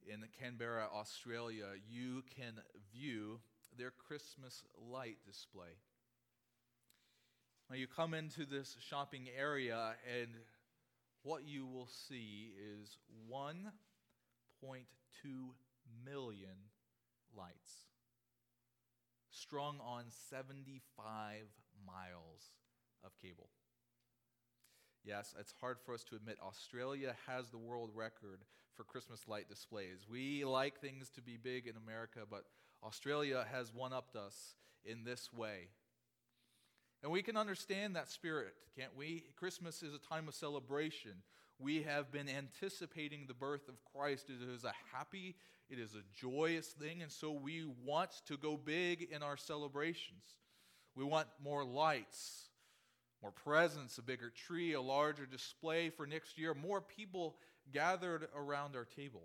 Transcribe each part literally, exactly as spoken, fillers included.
in Canberra, Australia, you can view their Christmas light display. Now you come into this shopping area and what you will see is one point two million lights strung on seventy-five miles of cable. Yes, it's hard for us to admit Australia has the world record for Christmas light displays. We like things to be big in America, but Australia has one-upped us in this way. And we can understand that spirit, can't we? Christmas is a time of celebration. We have been anticipating the birth of Christ. It is a happy, it is a joyous thing, and so we want to go big in our celebrations. We want more lights, more presents, a bigger tree, a larger display for next year, more people gathered around our table.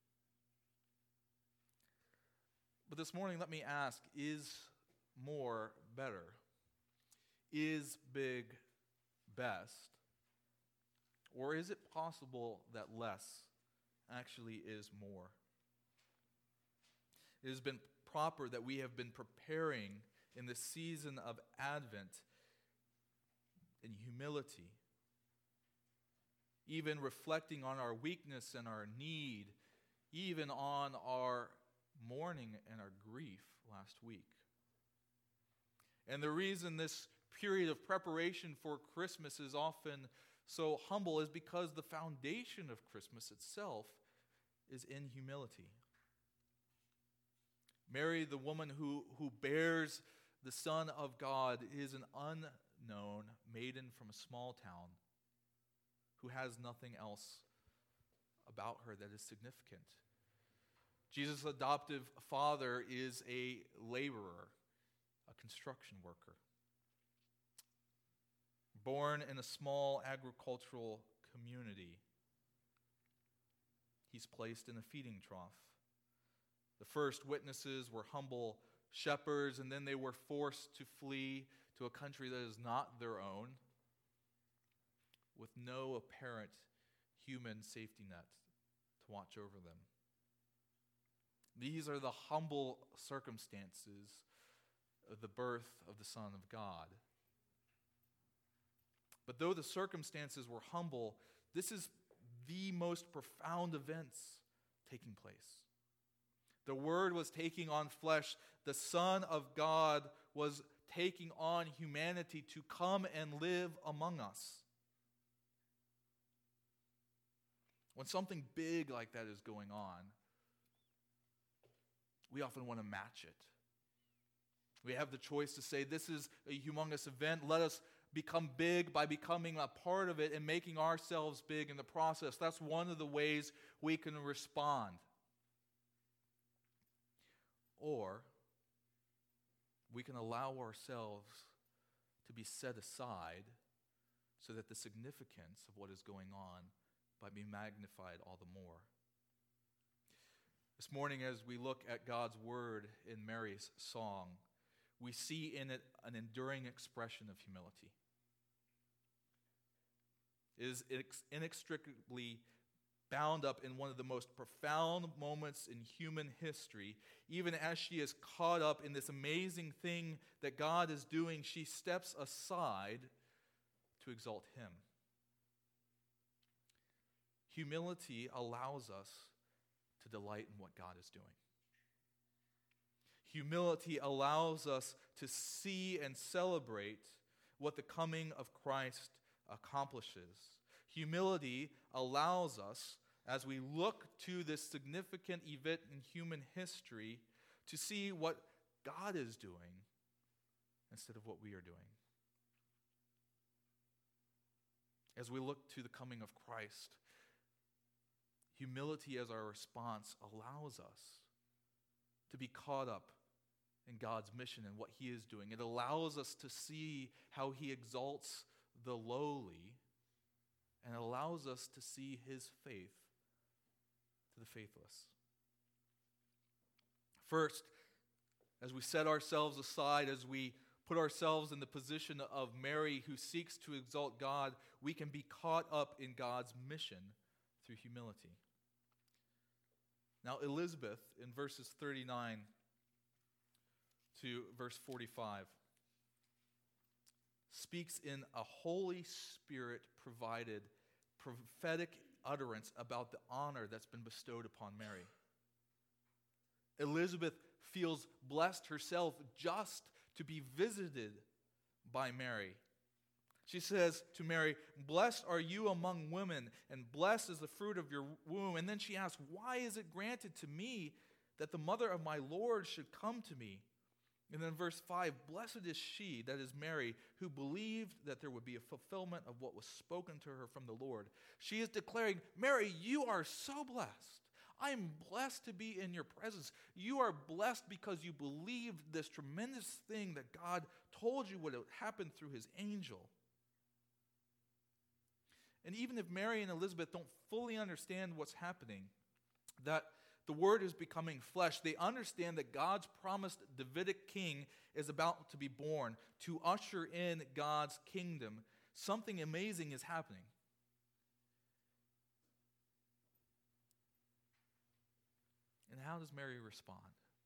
But this morning, let me ask, is more better? Is big best? Or is it possible that less actually is more? It has been proper that we have been preparing in the season of Advent in humility, even reflecting on our weakness and our need, even on our mourning and our grief last week. And the reason this period of preparation for Christmas is often so humble is because the foundation of Christmas itself is in humility. Mary, the woman who, who bears the Son of God, is an unknown maiden from a small town who has nothing else about her that is significant. Jesus' adoptive father is a laborer, a construction worker. Born in a small agricultural community, he's placed in a feeding trough. The first witnesses were humble shepherds, and then they were forced to flee to a country that is not their own, with no apparent human safety net to watch over them. These are the humble circumstances of the birth of the Son of God. But though the circumstances were humble, this is the most profound events taking place. The Word was taking on flesh. The Son of God was taking on humanity to come and live among us. When something big like that is going on, we often want to match it. We have the choice to say, this is a humongous event. Let us become big by becoming a part of it and making ourselves big in the process. That's one of the ways we can respond. Or we can allow ourselves to be set aside so that the significance of what is going on might be magnified all the more. This morning, as we look at God's word in Mary's song, we see in it an enduring expression of humility. It is inextricably bound up in one of the most profound moments in human history. Even as she is caught up in this amazing thing that God is doing, she steps aside to exalt Him. Humility allows us to delight in what God is doing. Humility allows us to see and celebrate what the coming of Christ accomplishes. Humility allows us, as we look to this significant event in human history, to see what God is doing instead of what we are doing. As we look to the coming of Christ, humility as our response allows us to be caught up in God's mission and what He is doing. It allows us to see how He exalts the lowly, and it allows us to see His faith to the faithless. First, as we set ourselves aside, as we put ourselves in the position of Mary who seeks to exalt God, we can be caught up in God's mission through humility. Now, Elizabeth, in verses thirty-nine to verse forty-five, speaks in a Holy Spirit-provided prophetic utterance about the honor that's been bestowed upon Mary. Elizabeth feels blessed herself just to be visited by Mary. She says to Mary, "Blessed are you among women, and blessed is the fruit of your womb." And then she asks, "Why is it granted to me that the mother of my Lord should come to me?" And then verse five, "Blessed is she," that is Mary, "who believed that there would be a fulfillment of what was spoken to her from the Lord." She is declaring, "Mary, you are so blessed. I am blessed to be in your presence. You are blessed because you believed this tremendous thing that God told you would happen through his angel." And even if Mary and Elizabeth don't fully understand what's happening, that the Word is becoming flesh, they understand that God's promised Davidic king is about to be born to usher in God's kingdom. Something amazing is happening. And how does Mary respond?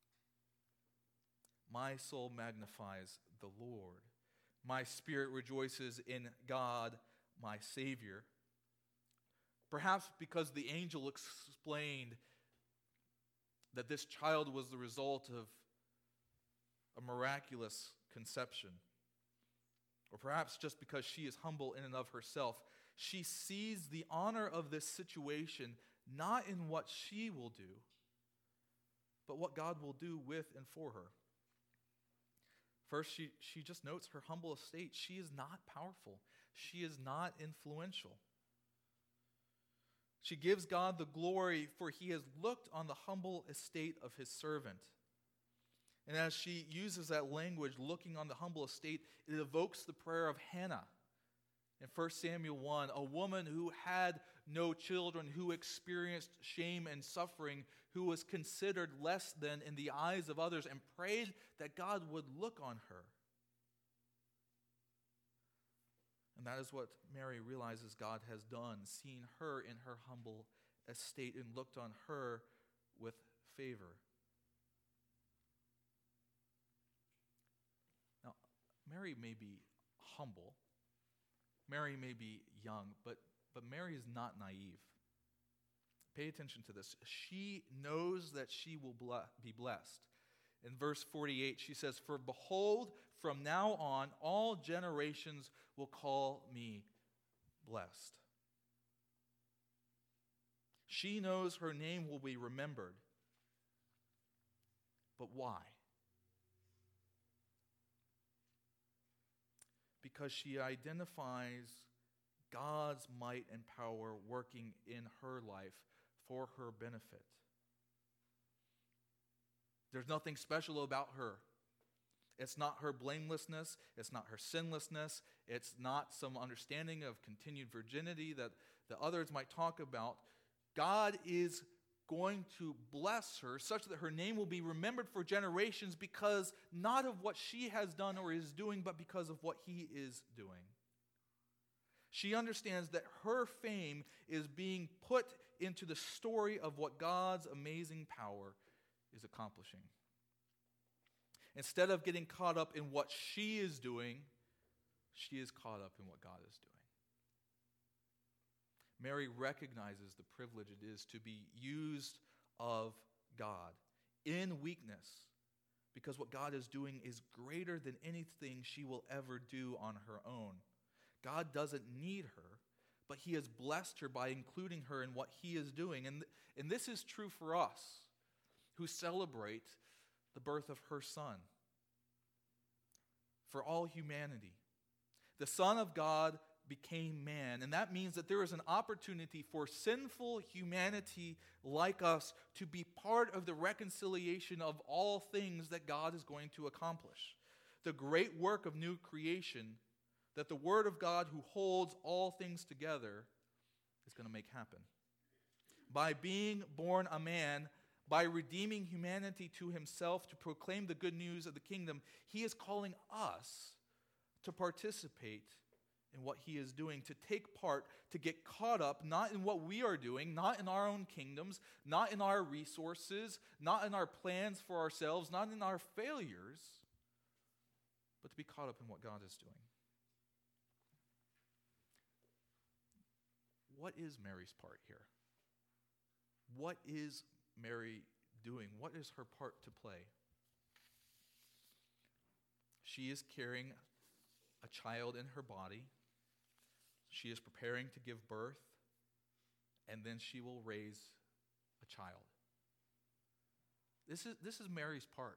"My soul magnifies the Lord. My spirit rejoices in God, my Savior." Perhaps because the angel explained that this child was the result of a miraculous conception. Or perhaps just because she is humble in and of herself, she sees the honor of this situation not in what she will do, but what God will do with and for her. First, she, she just notes her humble estate. She is not powerful. She is not influential. She gives God the glory, for he has looked on the humble estate of his servant. And as she uses that language, looking on the humble estate, it evokes the prayer of Hannah in First Samuel one, a woman who had no children, who experienced shame and suffering, who was considered less than in the eyes of others, and prayed that God would look on her. And that is what Mary realizes God has done, seen her in her humble estate and looked on her with favor. Now, Mary may be humble. Mary may be young, but, but Mary is not naive. Pay attention to this. She knows that she will ble- be blessed. In verse forty-eight, she says, "For behold, from now on, all generations will call me blessed." She knows her name will be remembered. But why? Because she identifies God's might and power working in her life for her benefit. There's nothing special about her. It's not her blamelessness. It's not her sinlessness. It's not some understanding of continued virginity that, that others might talk about. God is going to bless her such that her name will be remembered for generations, because not of what she has done or is doing, but because of what he is doing. She understands that her fame is being put into the story of what God's amazing power is accomplishing. Instead of getting caught up in what she is doing, she is caught up in what God is doing. Mary recognizes the privilege it is to be used of God in weakness, because what God is doing is greater than anything she will ever do on her own. God doesn't need her, but he has blessed her by including her in what he is doing. And, and this is true for us who celebrate the birth of her Son. For all humanity, the Son of God became man, and that means that there is an opportunity for sinful humanity like us to be part of the reconciliation of all things that God is going to accomplish. The great work of new creation that the Word of God, who holds all things together, is going to make happen. By being born a man, by redeeming humanity to himself to proclaim the good news of the kingdom, he is calling us to participate in what he is doing, to take part, to get caught up, not in what we are doing, not in our own kingdoms, not in our resources, not in our plans for ourselves, not in our failures, but to be caught up in what God is doing. What is Mary's part here? What is Mary doing? What is her part to play? She is carrying a child in her body. She is preparing to give birth, and then she will raise a child. This is, this is Mary's part.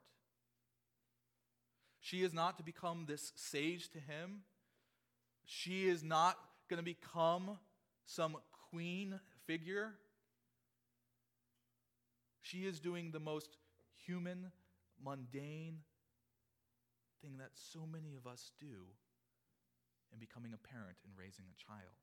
She is not to become this sage to him. She is not going to become some queen figure. She is doing the most human, mundane thing that so many of us do in becoming a parent and raising a child.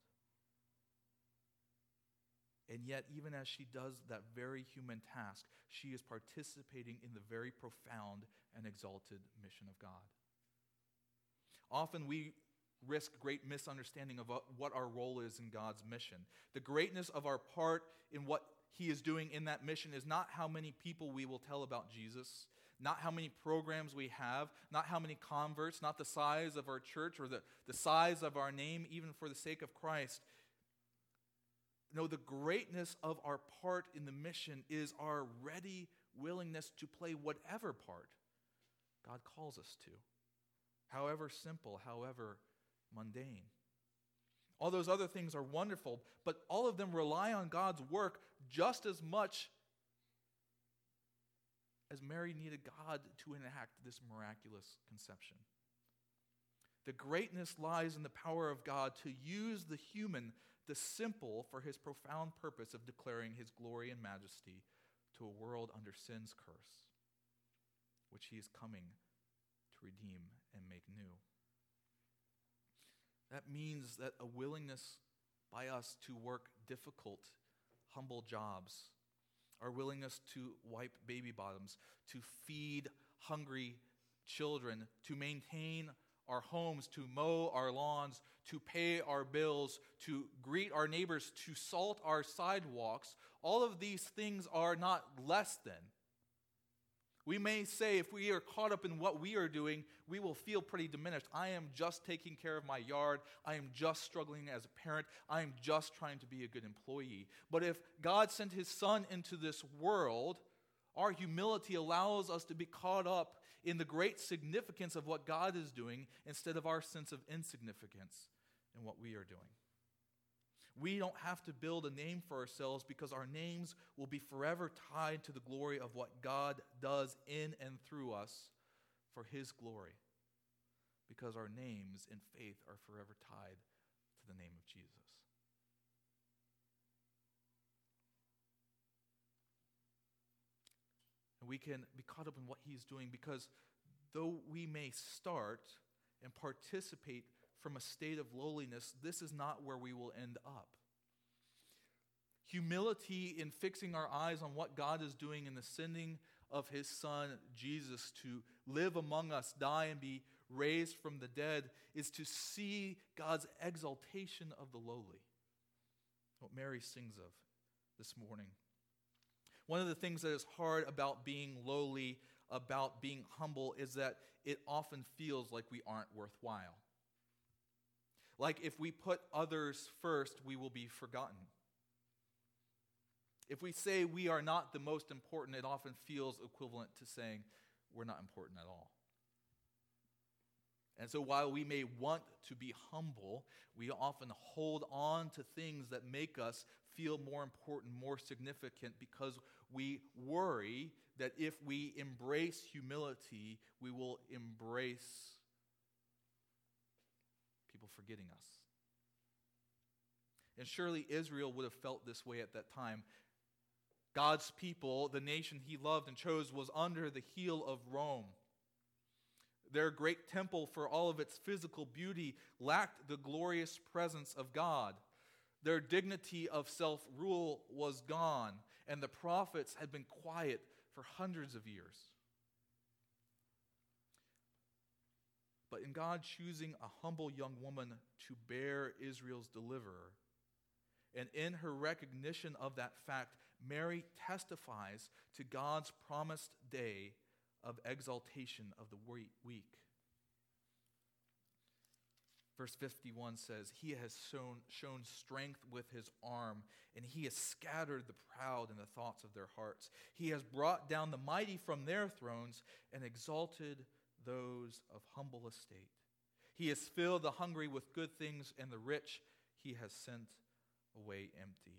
And yet, even as she does that very human task, she is participating in the very profound and exalted mission of God. Often we risk great misunderstanding of what our role is in God's mission. The greatness of our part in what he is doing in that mission is not how many people we will tell about Jesus, not how many programs we have, not how many converts, not the size of our church or the, the size of our name, even for the sake of Christ. No, the greatness of our part in the mission is our ready willingness to play whatever part God calls us to, however simple, however mundane. All those other things are wonderful, but all of them rely on God's work just as much as Mary needed God to enact this miraculous conception. The greatness lies in the power of God to use the human, the simple, for his profound purpose of declaring his glory and majesty to a world under sin's curse, which he is coming to redeem and make new. That means that a willingness by us to work difficult, humble jobs, our willingness to wipe baby bottoms, to feed hungry children, to maintain our homes, to mow our lawns, to pay our bills, to greet our neighbors, to salt our sidewalks, all of these things are not less than. We may say if we are caught up in what we are doing, we will feel pretty diminished. I am just taking care of my yard. I am just struggling as a parent. I am just trying to be a good employee. But if God sent his son into this world, our humility allows us to be caught up in the great significance of what God is doing instead of our sense of insignificance in what we are doing. We don't have to build a name for ourselves because our names will be forever tied to the glory of what God does in and through us for his glory, because our names in faith are forever tied to the name of Jesus. And we can be caught up in what he's doing because though we may start and participate from a state of lowliness, this is not where we will end up. Humility in fixing our eyes on what God is doing in the sending of his son, Jesus, to live among us, die, and be raised from the dead, is to see God's exaltation of the lowly. What Mary sings of this morning. One of the things that is hard about being lowly, about being humble, is that it often feels like we aren't worthwhile. Like if we put others first, we will be forgotten. If we say we are not the most important, it often feels equivalent to saying we're not important at all. And so while we may want to be humble, we often hold on to things that make us feel more important, more significant, because we worry that if we embrace humility, we will embrace people forgetting us. And surely Israel would have felt this way at that time. God's people, the nation he loved and chose, was under the heel of Rome. Their great temple, for all of its physical beauty, lacked the glorious presence of God. Their dignity of self-rule was gone, and the prophets had been quiet for hundreds of years. but in God choosing a humble young woman to bear Israel's deliverer. And in her recognition of that fact, Mary testifies to God's promised day of exaltation of the weak. Verse fifty-one says, He has shown, shown strength with his arm, and he has scattered the proud in the thoughts of their hearts. He has brought down the mighty from their thrones and exalted those of humble estate. He has filled the hungry with good things, and the rich he has sent away empty.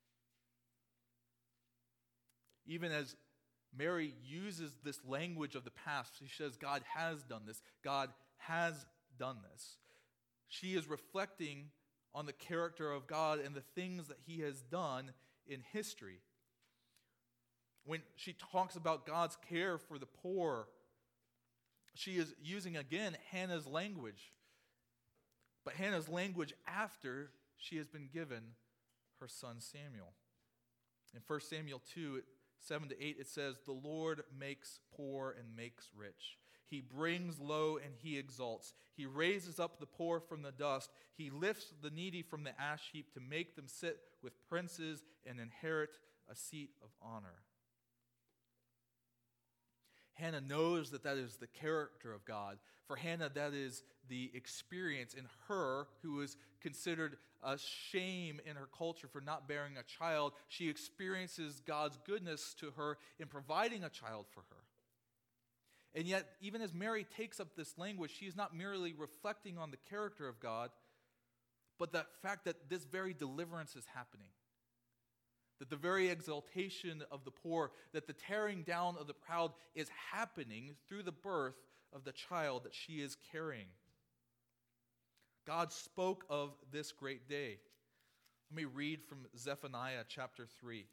Even as Mary uses this language of the past, she says, God has done this. God has done this. She is reflecting on the character of God and the things that he has done in history. When she talks about God's care for the poor, she is using again Hannah's language. But Hannah's language after she has been given her son Samuel. In First Samuel two, seven to eight, it says, The Lord makes poor and makes rich. He brings low and he exalts. He raises up the poor from the dust. He lifts the needy from the ash heap to make them sit with princes and inherit a seat of honor. Hannah knows that that is the character of God. For Hannah, that is the experience in her, who is considered a shame in her culture for not bearing a child. She experiences God's goodness to her in providing a child for her. And yet, even as Mary takes up this language, she is not merely reflecting on the character of God, but the fact that this very deliverance is happening. That the very exaltation of the poor, that the tearing down of the proud is happening through the birth of the child that she is carrying. God spoke of this great day. Let me read from Zephaniah chapter three.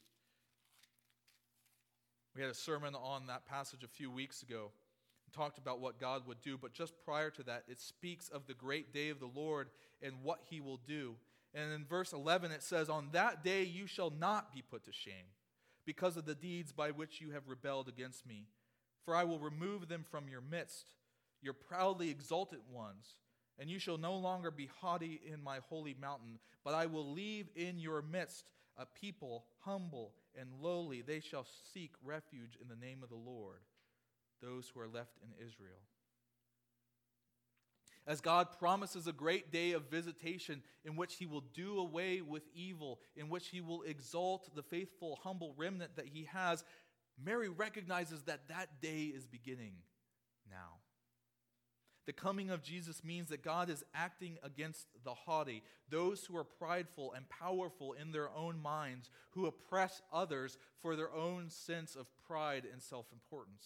We had a sermon on that passage a few weeks ago. Talked about what God would do, but just prior to that, it speaks of the great day of the Lord and what he will do. And in verse eleven, it says, On that day you shall not be put to shame, because of the deeds by which you have rebelled against me. For I will remove them from your midst, your proudly exalted ones, and you shall no longer be haughty in my holy mountain, but I will leave in your midst a people humble and lowly. They shall seek refuge in the name of the Lord, those who are left in Israel. As God promises a great day of visitation in which he will do away with evil, in which he will exalt the faithful, humble remnant that he has, Mary recognizes that that day is beginning now. The coming of Jesus means that God is acting against the haughty, those who are prideful and powerful in their own minds, who oppress others for their own sense of pride and self-importance.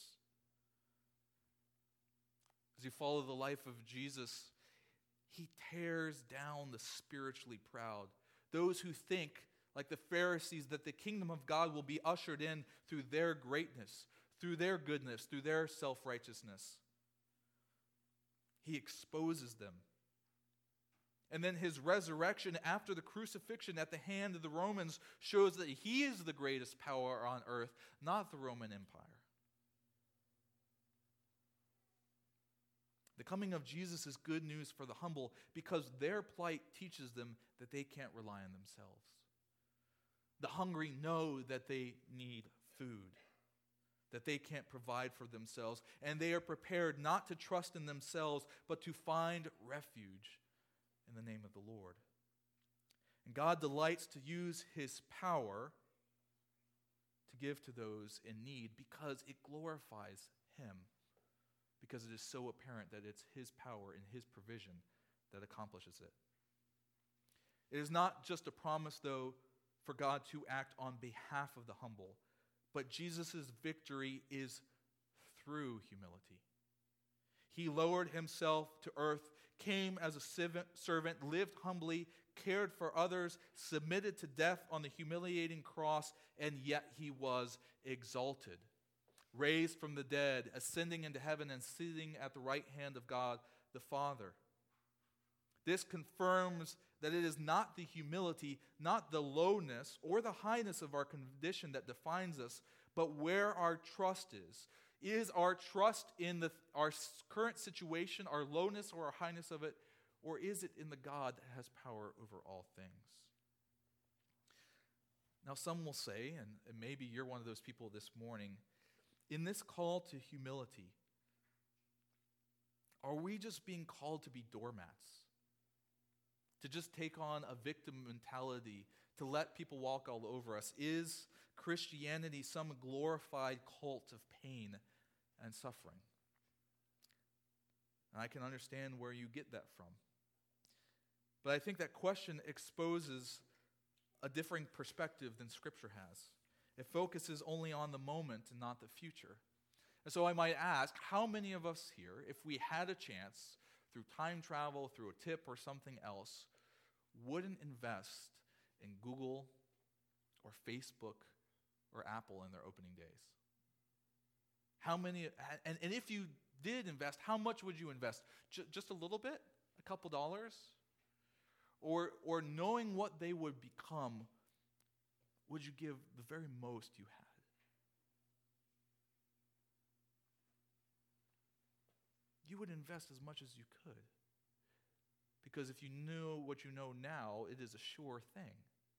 As you follow the life of Jesus, he tears down the spiritually proud, those who think, like the Pharisees, that the kingdom of God will be ushered in through their greatness, through their goodness, through their self-righteousness. He exposes them. And then his resurrection after the crucifixion at the hand of the Romans shows that he is the greatest power on earth, not the Roman Empire. The coming of Jesus is good news for the humble because their plight teaches them that they can't rely on themselves. The hungry know that they need food, that they can't provide for themselves, and they are prepared not to trust in themselves, but to find refuge in the name of the Lord. And God delights to use his power to give to those in need because it glorifies him. Because it is so apparent that it's his power and his provision that accomplishes it. It is not just a promise, though, for God to act on behalf of the humble, but Jesus' victory is through humility. He lowered himself to earth, came as a servant, lived humbly, cared for others, submitted to death on the humiliating cross, and yet he was exalted. Raised from the dead, ascending into heaven and sitting at the right hand of God the Father. This confirms that it is not the humility, not the lowness or the highness of our condition that defines us, but where our trust is. Is our trust in the, our current situation, our lowness or our highness of it, or is it in the God that has power over all things? Now, some will say, and, and maybe you're one of those people this morning, in this call to humility, are we just being called to be doormats? To just take on a victim mentality, to let people walk all over us? Is Christianity some glorified cult of pain and suffering? And I can understand where you get that from. But I think that question exposes a differing perspective than Scripture has. It focuses only on the moment and not the future. And so I might ask, how many of us here, if we had a chance, through time travel, through a tip or something else, wouldn't invest in Google or Facebook or Apple in their opening days? How many, and, and if you did invest, how much would you invest? J- just a little bit? A couple dollars? Or, or knowing what they would become, would you give the very most you had? You would invest as much as you could. Because if you knew what you know now, it is a sure thing.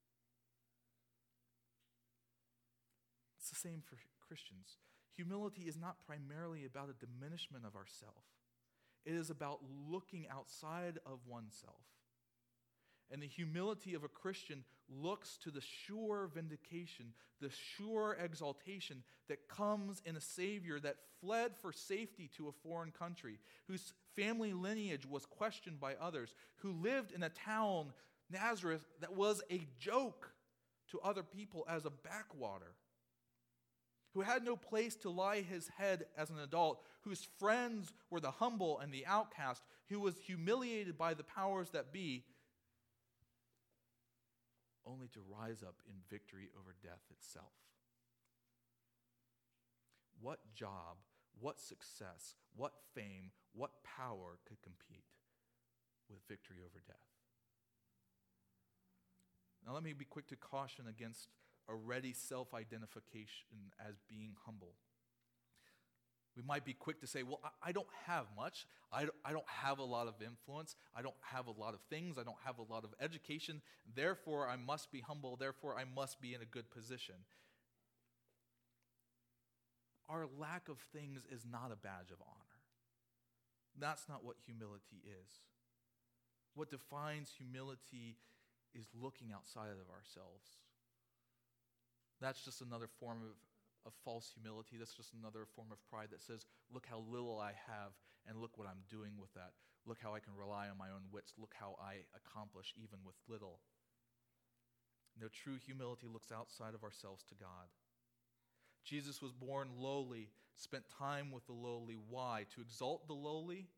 It's the same for Christians. Humility is not primarily about a diminishment of ourself. It is about looking outside of oneself. And the humility of a Christian looks to the sure vindication, the sure exaltation that comes in a Savior that fled for safety to a foreign country, whose family lineage was questioned by others, who lived in a town, Nazareth, that was a joke to other people as a backwater, who had no place to lie his head as an adult, whose friends were the humble and the outcast, who was humiliated by the powers that be, only to rise up in victory over death itself. What job, what success, what fame, what power could compete with victory over death? Now let me be quick to caution against a ready self-identification as being humble. We might be quick to say, well, I don't have much. I don't have a lot of influence. I don't have a lot of things. I don't have a lot of education. Therefore, I must be humble. Therefore, I must be in a good position. Our lack of things is not a badge of honor. That's not what humility is. What defines humility is looking outside of ourselves. That's just another form of of false humility. That's just another form of pride that says, look how little I have, and look what I'm doing with that. Look how I can rely on my own wits. Look how I accomplish even with little. No, true humility looks outside of ourselves to God. Jesus was born lowly, spent time with the lowly. Why? To exalt the lowly?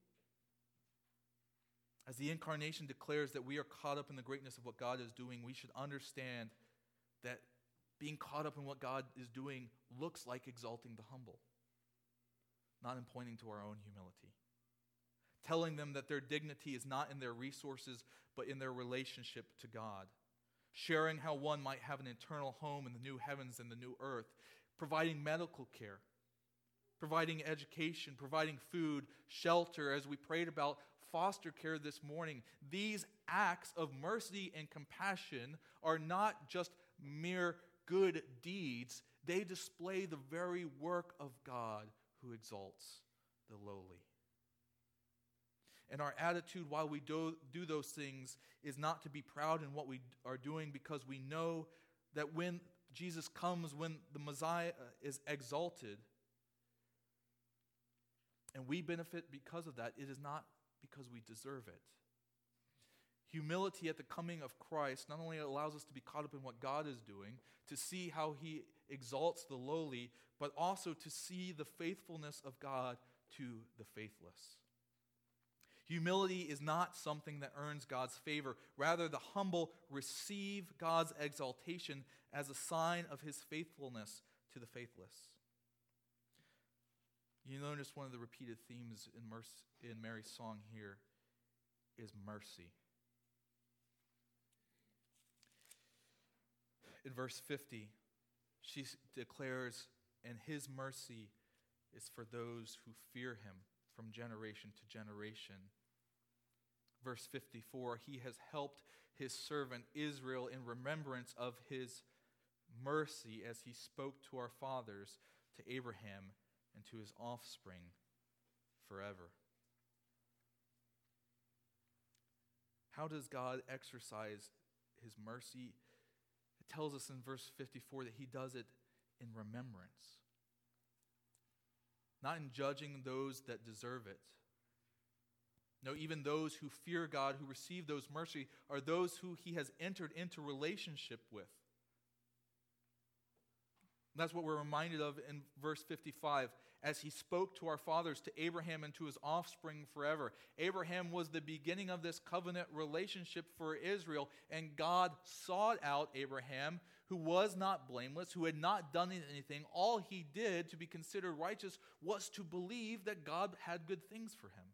As the incarnation declares that we are caught up in the greatness of what God is doing, we should understand that being caught up in what God is doing looks like exalting the humble, not in pointing to our own humility. Telling them that their dignity is not in their resources, but in their relationship to God. Sharing how one might have an eternal home in the new heavens and the new earth. Providing medical care. Providing education. Providing food, shelter, as we prayed about foster care this morning. These acts of mercy and compassion are not just mere good deeds. They display the very work of God who exalts the lowly. And our attitude while we do, do those things is not to be proud in what we are doing, because we know that when Jesus comes, when the Messiah is exalted, and we benefit because of that, it is not because we deserve it. Humility at the coming of Christ not only allows us to be caught up in what God is doing, to see how he exalts the lowly, but also to see the faithfulness of God to the faithless. Humility is not something that earns God's favor. Rather, the humble receive God's exaltation as a sign of his faithfulness to the faithless. You notice one of the repeated themes in, mercy, in Mary's song here is mercy. In verse fifty, she declares, and his mercy is for those who fear him from generation to generation. Verse fifty-four, he has helped his servant Israel in remembrance of his mercy as he spoke to our fathers, to Abraham and to his offspring forever. How does God exercise his mercy? It tells us in verse fifty-four that he does it in remembrance. Not in judging those that deserve it. No, even those who fear God, who receive those mercy, are those who he has entered into relationship with. That's what we're reminded of in verse fifty-five. As he spoke to our fathers, to Abraham and to his offspring forever. Abraham was the beginning of this covenant relationship for Israel, and God sought out Abraham, who was not blameless, who had not done anything. All he did to be considered righteous was to believe that God had good things for him.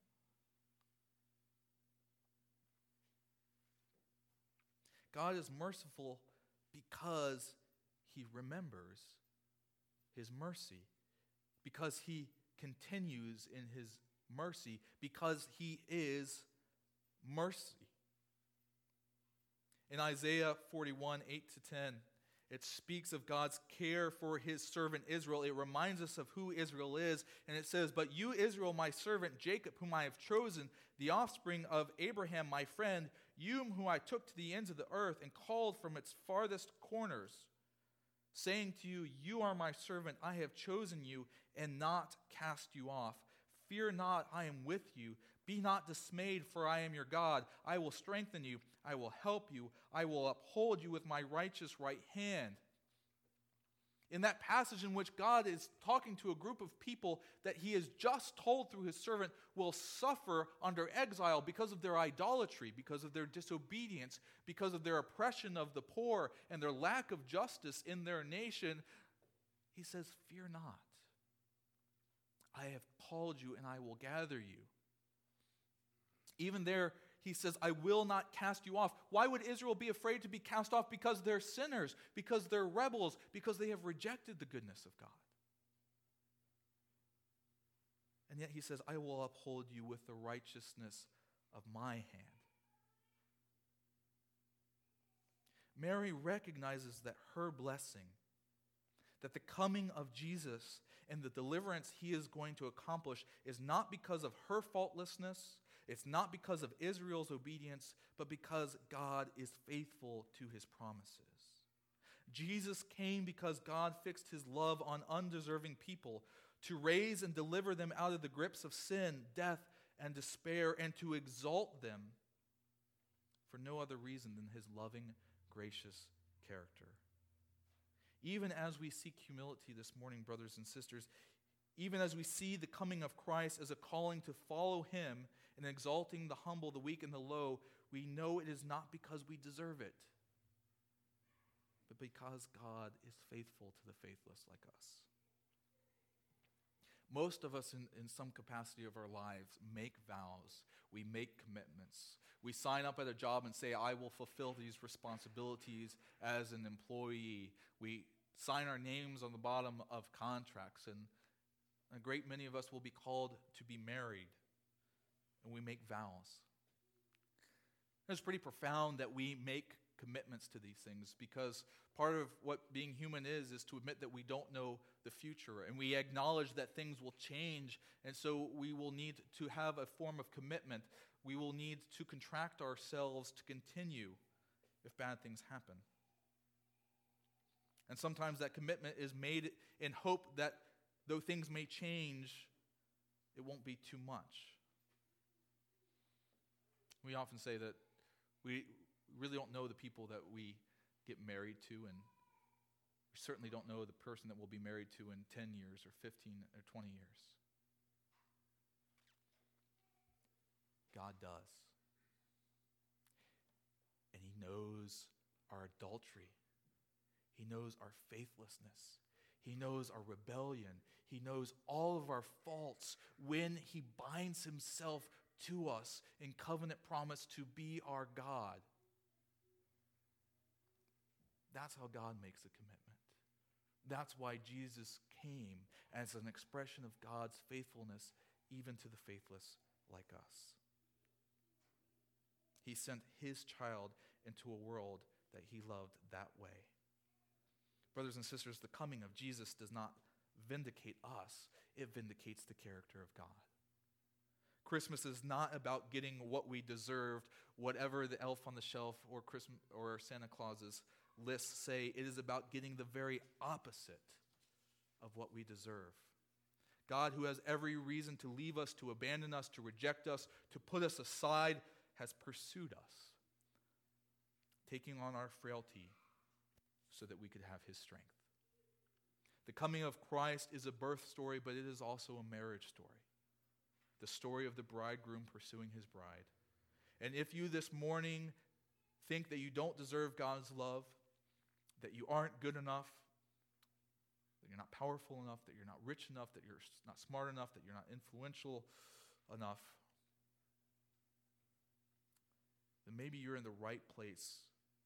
God is merciful because he remembers his mercy, because he continues in his mercy, because he is mercy. In Isaiah forty-one, eight to ten, it speaks of God's care for his servant Israel. It reminds us of who Israel is, and it says, "But you, Israel, my servant, Jacob, whom I have chosen, the offspring of Abraham, my friend, you whom I took to the ends of the earth and called from its farthest corners, saying to you, you are my servant, I have chosen you and not cast you off. Fear not, I am with you. Be not dismayed, for I am your God. I will strengthen you. I will help you. I will uphold you with my righteous right hand." In that passage in which God is talking to a group of people that he has just told through his servant will suffer under exile because of their idolatry, because of their disobedience, because of their oppression of the poor and their lack of justice in their nation, he says, "Fear not. I have called you and I will gather you." Even there, he says, "I will not cast you off." Why would Israel be afraid to be cast off? Because they're sinners, because they're rebels, because they have rejected the goodness of God. And yet he says, "I will uphold you with the righteousness of my hand." Mary recognizes that her blessing, that the coming of Jesus and the deliverance he is going to accomplish is not because of her faultlessness, it's not because of Israel's obedience, but because God is faithful to his promises. Jesus came because God fixed his love on undeserving people to raise and deliver them out of the grips of sin, death, and despair, and to exalt them for no other reason than his loving, gracious character. Even as we seek humility this morning, brothers and sisters, even as we see the coming of Christ as a calling to follow him and exalting the humble, the weak, and the low, we know it is not because we deserve it, but because God is faithful to the faithless like us. Most of us in, in some capacity of our lives make vows. We make commitments. We sign up at a job and say, "I will fulfill these responsibilities as an employee." We sign our names on the bottom of contracts, and a great many of us will be called to be married, and we make vows. It's pretty profound that we make commitments to these things, because part of what being human is is to admit that we don't know the future, and we acknowledge that things will change, and so we will need to have a form of commitment. We will need to contract ourselves to continue if bad things happen. And sometimes that commitment is made in hope that though things may change, it won't be too much. We often say that we really don't know the people that we get married to, and we certainly don't know the person that we'll be married to in ten years or fifteen or twenty years. God does. And he knows our adultery. He knows our faithlessness. He knows our rebellion. He knows all of our faults when he binds himself to us in covenant promise to be our God. That's how God makes a commitment. That's why Jesus came, as an expression of God's faithfulness even to the faithless like us. He sent his child into a world that he loved that way. Brothers and sisters, the coming of Jesus does not vindicate us. It vindicates the character of God. Christmas is not about getting what we deserved, whatever the elf on the shelf or Christmas or Santa Claus's lists say. It is about getting the very opposite of what we deserve. God, who has every reason to leave us, to abandon us, to reject us, to put us aside, has pursued us, taking on our frailty so that we could have his strength. The coming of Christ is a birth story, but it is also a marriage story. The story of the bridegroom pursuing his bride. And if you this morning think that you don't deserve God's love, that you aren't good enough, that you're not powerful enough, that you're not rich enough, that you're not smart enough, that you're not influential enough, then maybe you're in the right place.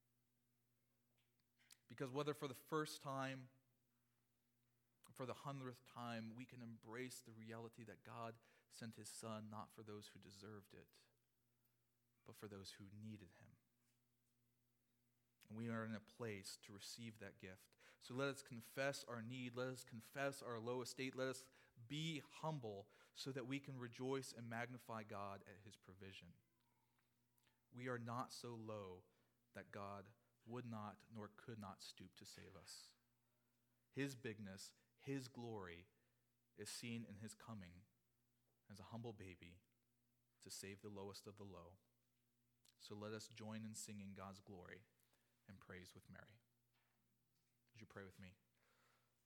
Because whether for the first time, for the hundredth time, we can embrace the reality that God sent his Son not for those who deserved it, but for those who needed him. And we are in a place to receive that gift. So let us confess our need. Let us confess our low estate. Let us be humble so that we can rejoice and magnify God at his provision. We are not so low that God would not nor could not stoop to save us. His bigness, his glory is seen in his coming as a humble baby to save the lowest of the low. So let us join in singing God's glory and praise with Mary. Would you pray with me?